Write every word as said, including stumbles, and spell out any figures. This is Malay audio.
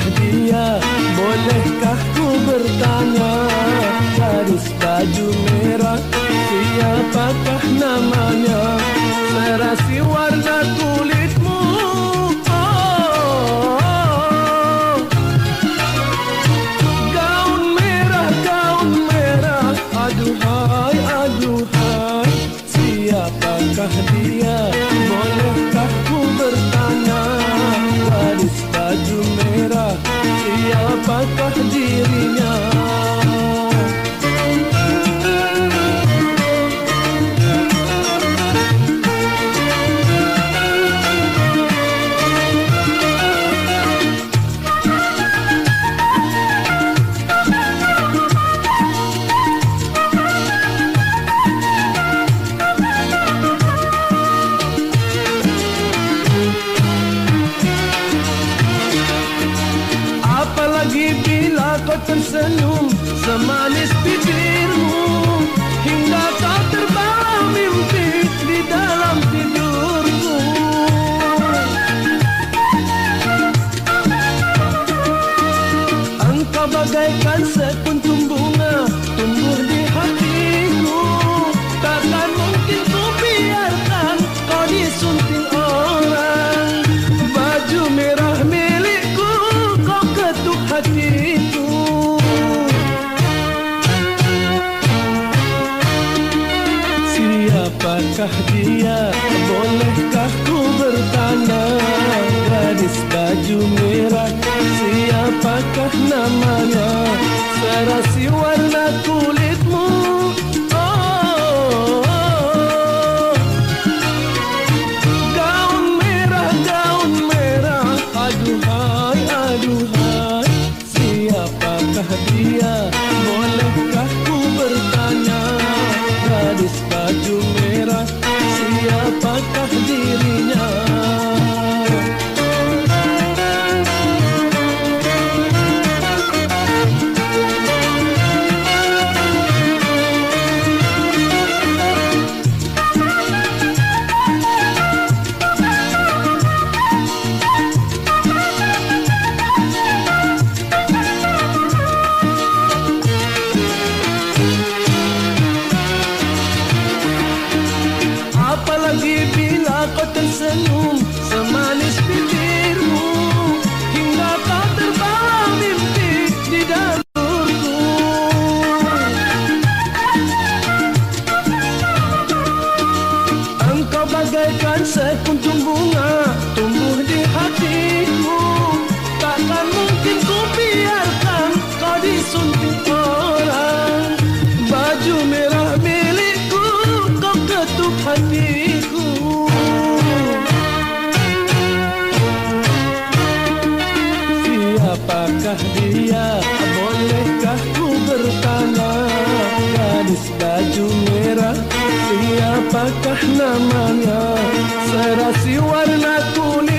dia? Bolehkah ku bertanya? Gadis baju merah, siapakah namanya? Serasi warna kulitmu, oh. Gaun merah, gaun merah, aduhai, aduhai. Siapakah dia? Bolehkah ku bertanya? Gadis baju merah, siapakah dirinya? Apalagi bila kau tersenyum semanis bibirmu, hingga kau terbawa mimpi di dalam tidurku. Engkau bagaikan sekuntum bunga tumbuh di hatiku. Takkan mungkin ku biarkan kau disunting orang. Baju merah milikku, kau ketuk hatiku. Siapakah dia? Bolehkah ku bertanya? Gadis baju merah, siapakah namanya? Serasi warna kulitmu, oh. Gaun merah, gaun merah, aduhai, aduhai. Siapakah dia? Bolehkah ku bertanya? Gadis baju merah, siapakah dirinya? Apalagi bila kau tersenyum semanis bibirmu, hingga kau terbawa mimpi di dalurku. Engkau bagaikan sekuntum bunga tumbuh di hatiku. Takkan mungkin ku biarkan kau disunting orang. Baju merah milikku, kau ketuk hatiku. Siapakah dia? Bolehkah ku bertanya? Gadis baju merah, siapakah namanya? Serasi warna kulit